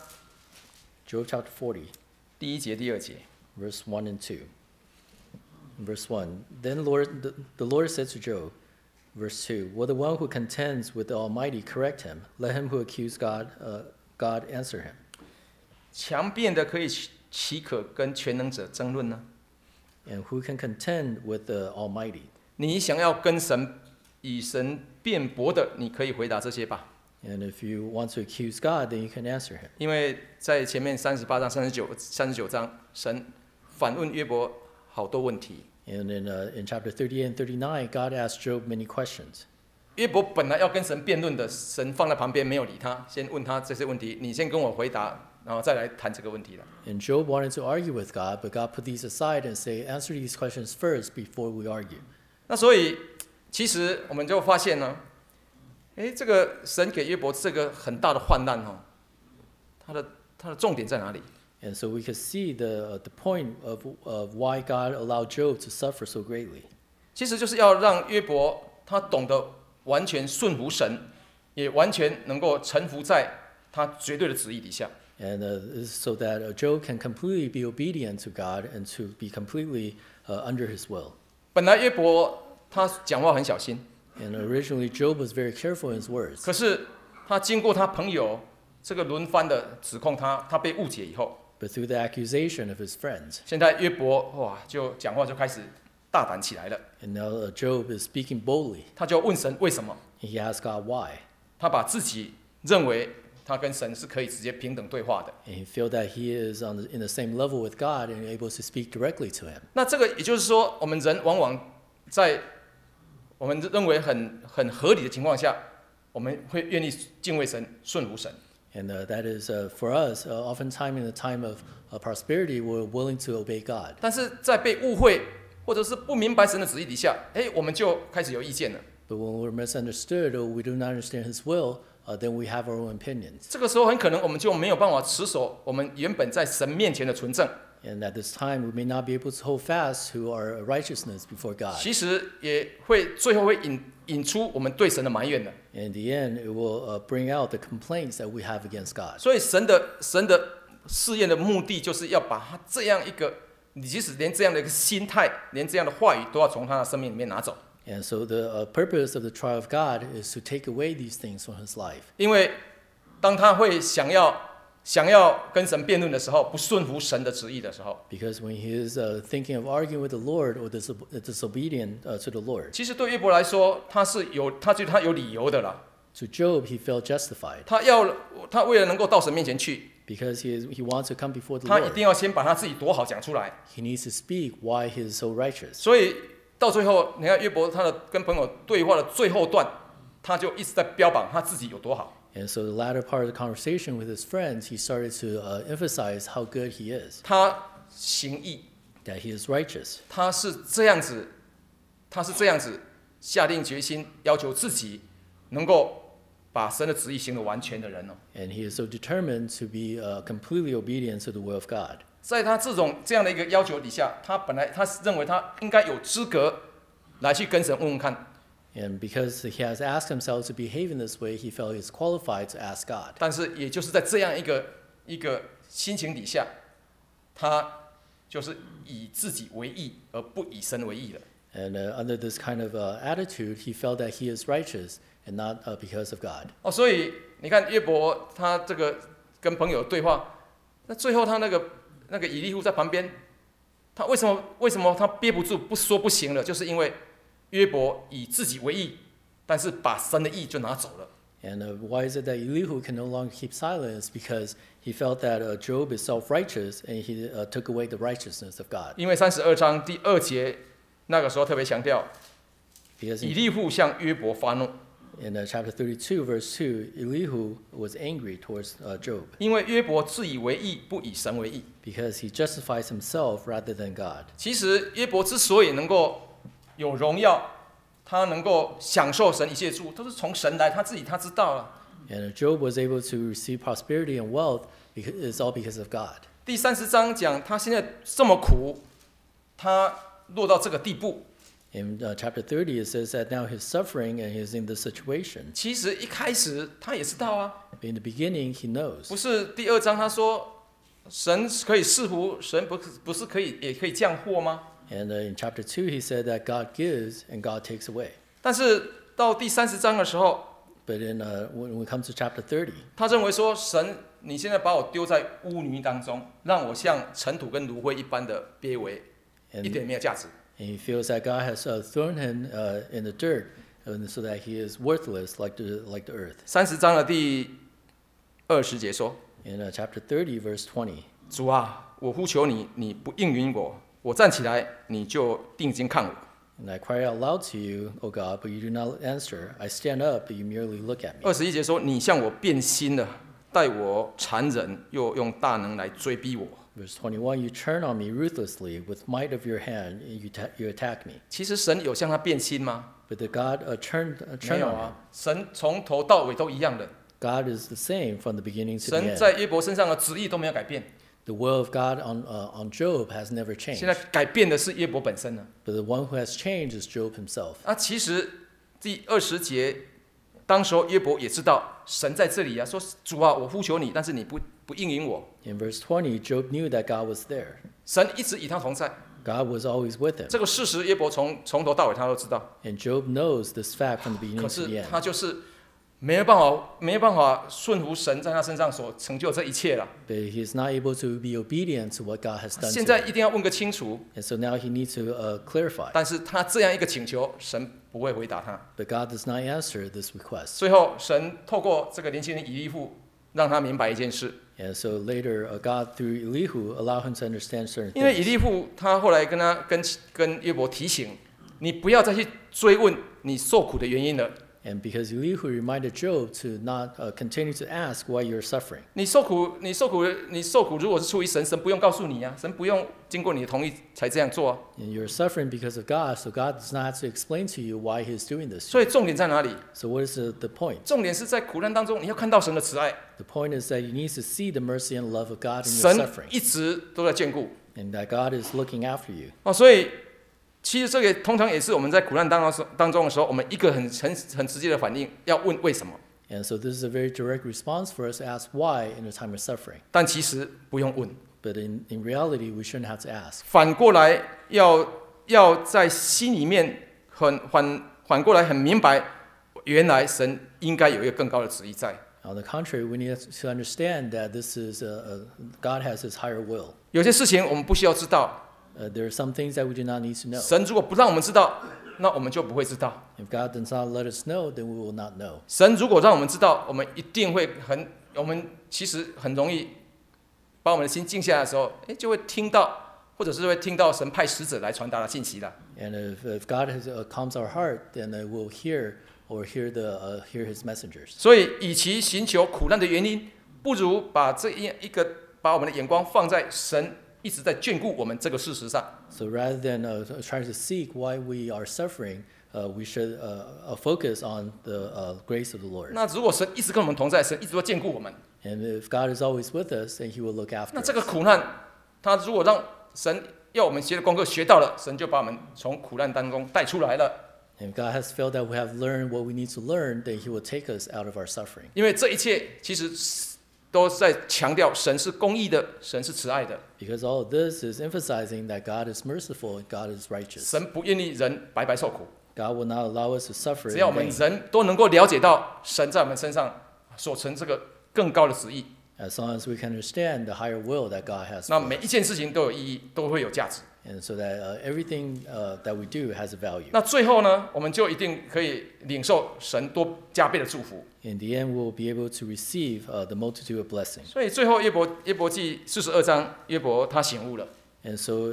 Job chapter 40, 第1节、第2节。 verse 1 and 2. Verse 1, Then the Lord said to Job, verse 2, Will the one who contends with the Almighty correct him? Let him who accuses God answer him. 强辩的可以岂可跟全能者争论呢？ And who can contend with the Almighty? 你想要跟神以神辩驳的，你可以回答这些吧。 And if you want to accuse God, then you can answer him. 因为在前面38章、39章，神反问约伯好多问题。 And in chapter 38 and 39, God asked Job many questions. 约伯本来要跟神辩论的，神放在旁边没有理他，先问他这些问题，你先跟我回答，然后再来谈这个问题了。 And Job wanted to argue with God, but God put these aside and say, answer these questions first before we argue. 那所以，其实我们就发现呢，这个神给约伯这个很大的患难它的重点在哪里？ And so we could see the point of why God allowed Job to suffer so greatly. 其实就是要让约伯他懂得完全顺服神，也完全能够臣服在他绝对的旨意底下。 And so that Job can completely be obedient to God and to be completely under his will. 本来约伯他讲话很小心， And originally Job was very careful in his words. 可是他经过他朋友这个轮番的指控他被误解以后， But through the accusation of his friends, 现在约伯就讲话就开始大胆起来了。 and now Job is speaking boldly. 他就问神为什么？ He asked God why. 他把自己认为他跟神是可以直接平等对话的。 And he felt that he is in the same level with God and able to speak directly to him. 那这个也就是说，我们人往往在我们认为很合理的情况下，我们会愿意敬畏神、顺服神。 And that is for us, oftentimes in the time of prosperity, we're willing to obey God. 但是在被误会或者是不明白神的旨意底下，我们就开始有意见了。 But when we're misunderstood or we do not understand His will, then we have our own opinions. 这个时候很可能我们就没有办法持守我们原本在神面前的纯正。 And at this time, we may not be able to hold fast to our righteousness before God. 其实也会最后会引出我们对神的埋怨的。 In the end, it will bring out the complaints that we have against God. 所以神的试验的目的，就是要把他这样一个，你即使连这样的一个心态，连这样的话语，都要从他的生命里面拿走。 And so the purpose of the trial of God is to take away these things from his life. 因为当他会想要跟神辩论的时候，不顺服神的旨意的时候， Because when he is thinking of arguing with the Lord or disobedient to the Lord, 其实对约伯来说，他觉得他有理由的啦。 to Job he felt justified 他为了能够到神面前去， because he wants to come before the 他一 Lord. 定要先把他自己多好讲出来。 He needs to speak why he is so righteous. 所以到最后，你看约伯他的跟朋友对话的最后段，他就一直在标榜他自己有多好。 And so the latter part of the conversation with his friends, he started to emphasize how good he is, 他行义， that he is righteous. 他是这样子下定决心要求自己能够把神的旨意行得完全的人哦。 And he is so determined to be completely obedient to the will of God. 在他这样的一个要求底下，他认为他应该有资格来去跟神问问看。 And because he has asked himself to behave in this way, he felt he is qualified to ask God. 但是也就是在这样一个心情底下，他就是以自己为义，而不以神为义了。 And under this kind of attitude, he felt that he is righteous and not because of God. 所以你看约伯他这个跟朋友对话，那最后他那个以利户在旁边，他为什么他憋不住不说不行了？就是因为约伯以自己为义，但是把神的义就拿走了。 And why is it that Elihu can no longer keep silence? Because he felt that Job is self-righteous and he took away the righteousness of God. 因为32章第2节那个时候特别强调， Because 以利户向约伯发怒， in chapter 32, verse 2, Elihu was angry towards Job 因为约伯自以为义，不以神为义。 because he justifies himself rather than God. 其实约伯之所以能够有荣耀，他能够享受神一切祝福，都是从神来，他知道了。 And Job was able to receive prosperity and wealth because it's all because of God. 第30章讲他现在这么苦，他落到这个地步。 In chapter 30, it says that now he's suffering and he's in this situation. 其实一开始他也知道啊， But in the beginning, he knows. 不是第2章他说神可以赐福，神不是可以也可以降祸吗？ And in chapter 2, he said that God gives and God takes away. 但是到第30章的时候， But when we come to chapter 30, 他认为说神，你现在把我丢在污泥当中，让我像尘土跟炉灰一般的卑微，一点也没有价值。 and he feels that God has thrown him in the dirt so that he is worthless like the earth. 30章的第20节说 In chapter 30, verse 20, 主啊，我呼求你，你不应允我，我站起来，你就定睛看我。 And I cry out loud to you, O God, but you do not answer. I stand up, but you merely look at me. 21节说，你向我变心了，待我残忍，又用大能来追逼我。 Verse 21, you turn on me ruthlessly. With might of your hand, you attack me. 其实神有向他变心吗？ But did God turn 没有 on him? 啊，神从头到尾都一样的。 God is the same from the beginning to the 神 end. 在约伯身上的旨意都没有改变， The will of God on Job has never 现 changed. 在改变的是约伯本身呢。 But the one who has changed is Job himself. 其实第20节，当时候约伯也知道神在这里啊，说主啊，我呼求你，但是你不应允我。 In verse 20, Job knew that God was there. 神一直与他同在， God was always with him. 这个事实约伯从头到尾他都知道。 And Job knows this fact from the 可 beginning to 是 the 他 end. 就是没有办法顺服神在他身上所成就这一切了。 But he is not able to be obedient to what God has done 现 to 在 him. 一定要问个清楚， And so now he needs to clarify. 但是他这样一个请求，神不会回答他。 But God does not answer this request. 最后，神透过这个年轻人以利户，让他明白一件事。 And so later, God through Elihu allowed him to understand certain 因为以 things. 利户他后来跟约伯提醒，你不要再去追问你受苦的原因了。 And because Elihu reminded Job to not continue to ask why you're suffering. 你受苦，如果是出于神，神不用告诉你啊，神不用经过你的同意才这样做啊。 And you're suffering because of God, so God does not have to explain to you why he's doing this. 所以重点在哪里？ So what is the point? 重点是在苦难当中，你要看到神的慈爱， The point is that you need to see the mercy and love of God in your 神 suffering. 一直都在眷顾 And that God is looking after you. 所以其实这个通常也是我们在苦难当中的时候，我们一个很直接的反应，要问为什么。 And so this is a very direct response for us to ask why in a time of suffering. 但其实不用问， But in reality, we shouldn't have to ask. 反过来要在心里面反过来很明白，原来神应该有一个更高的旨意在。 On the contrary, we need to understand that this is God has His higher will. 有些事情我们不需要知道， There are some things that we do not need to know. 神如果不让我们知道，那我们就不会知道。 If God does not let us know, then we will not know. 神如果让我们知道，我们一定会我们其实很容易把我们的心静下来的时候，就会听到，或者是会听到神派使者来传达的信息了。 And if God calms our heart, then we'll hear hear His messengers. 所以，与其寻求苦难的原因，不如把把我们的眼光放在神一直在眷顾我们这个事实上。 So rather than trying to seek why we are suffering, we should focus on the grace of the Lord. 那如果神一直跟我们同在，神一直都眷顾我们， And if God is always with us, then He will look after 那 us. 这个苦难，他如果让神要我们学的功课学到了，神就把我们从苦难当中带出来了。 And if God has felt that we have learned what we need to learn, then He will take us out of our suffering. 因为这一切其实都在强调神是公义的，神是慈爱的。 Because all of this is emphasizing that God is merciful and God is righteous. 神不愿意人白白受苦。 God will not allow us to suffer 只要我 in 们 vain. 人都能够了解到神在我们身上所存这个更高的旨意， As long as we can understand the higher will that God has 那 for 每一 us. 件事情都有意义，都会有价值。 And so that everything that we do has a value. 那最后呢，我们就一定可以领受神多加倍的祝福。 In the end, we'll be able to receive the multitude of blessings. 所以最后约伯记42章，约伯他醒悟了。 And so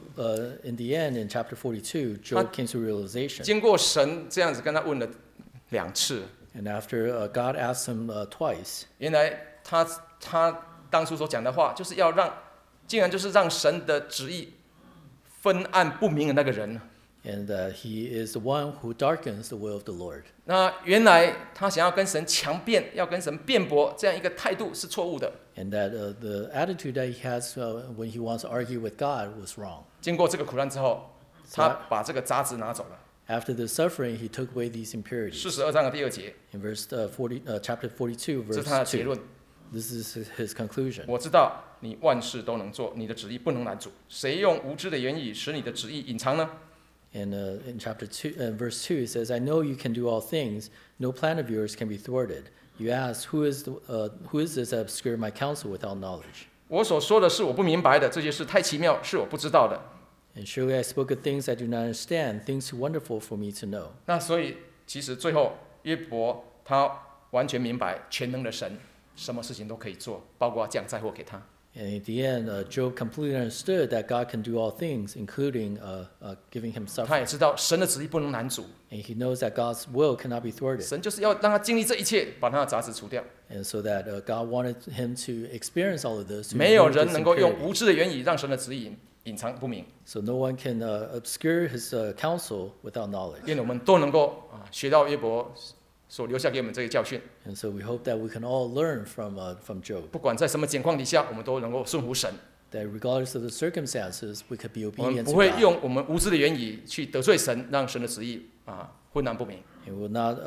in the end, in chapter 42, Job came to realization. 经过神这样子跟他问了2次， And after God asked him twice, 原来他当初所讲的话，就是要让，竟然就是让神的旨意分暗不明的那个人。 and he is the one who darkens the will of the Lord. 那原来他想要跟神强辩，要跟神辩驳，这样一个态度是错误的。 And that the attitude that he has when he wants to argue with God was wrong. 经过这个苦难之后，他把这个杂质拿走了。 After the suffering, he took away these impurities. 42章的第2节， In chapter 42, 这是 verse 他的结 2, 论。 this is his conclusion. 我知道你万事都能做，你的旨意不能拦阻。谁用无知的言语使你的旨意隐藏呢？ And in chapter 2, verse 2, it says, I know you can do all things. No plan of yours can be thwarted. You ask, who is this that obscured my counsel without knowledge? 我所说的是我不明白的，这些事太奇妙，是我不知道的。 And surely I spoke of things I do not understand, things too wonderful for me to know. 那所以，其实最后约伯他完全明白全能的神什么事情都可以做，包括降灾祸给他。 And at the end, Job completely understood that God can do all things, including giving him 他也 suffering. 知道神的旨意不能拦阻， And he knows that God's will cannot be thwarted. 神就是要让他经历这一切，把他的杂质除掉。 And so that God wanted him to experience all of this. To 没有 remove 人 this 能够用 impurity. 无知的言语让神的旨意隐藏不明， So no one can obscure his counsel without knowledge. 愿我们都能够学到约伯所留下给我们这个教训。 And so we hope that we can all learn from Job. 不管在什么情况底下，我们都能够顺服神。 That regardless of the circumstances, we could be 我们 obedient 不 to 会 God. 用我们无知的言语去得罪神，让神的旨意混乱不明。 And we will not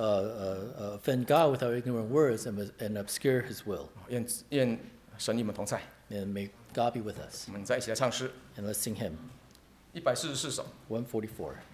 offend God with our ignorant words and obscure his will. 愿神与我们同在。 And may God be with us. 我们再一起来唱诗 And let's sing hymn 144首。 144.